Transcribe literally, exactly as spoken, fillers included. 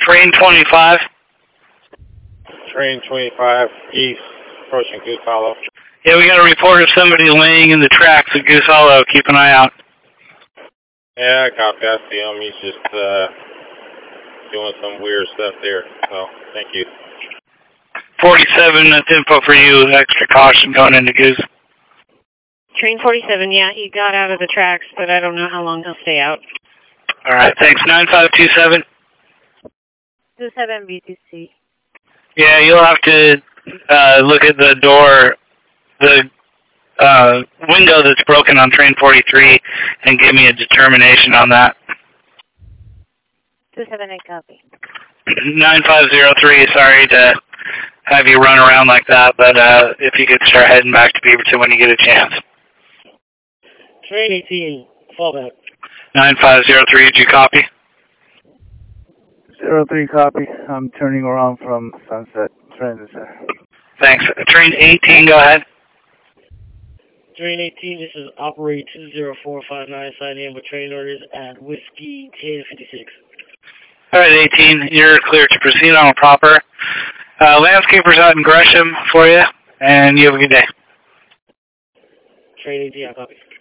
Train twenty-five. Train twenty-five, east, approaching Goose Hollow. Yeah, we got a report of somebody laying in the tracks at Goose Hollow. Keep an eye out. Yeah, I copy. I see him. He's just uh, doing some weird stuff there. So, thank you. forty-seven, that's info for you. Extra caution going into Goose. Train forty-seven, yeah, he got out of the tracks, but I don't know how long he'll stay out. All right, thanks. nine five two seven. two seven B T C. Yeah, you'll have to uh, look at the door, the uh, window that's broken on train forty-three, and give me a determination on that. two seven eight, copy. nine five zero three, sorry to have you run around like that, but uh, if you could start heading back to Beaverton when you get a chance. Train eighteen, fallback. nine five zero three, did you copy? zero three, copy. I'm turning around from Sunset Transit Center. Thanks. Train eighteen, go ahead. Train eighteen, this is Operate two zero four five nine, signing in with train orders at Whiskey ten fifty-six. All right, eighteen, you're clear to proceed on a proper. Uh, landscapers out in Gresham for you, and you have a good day. Train eighteen, I copy.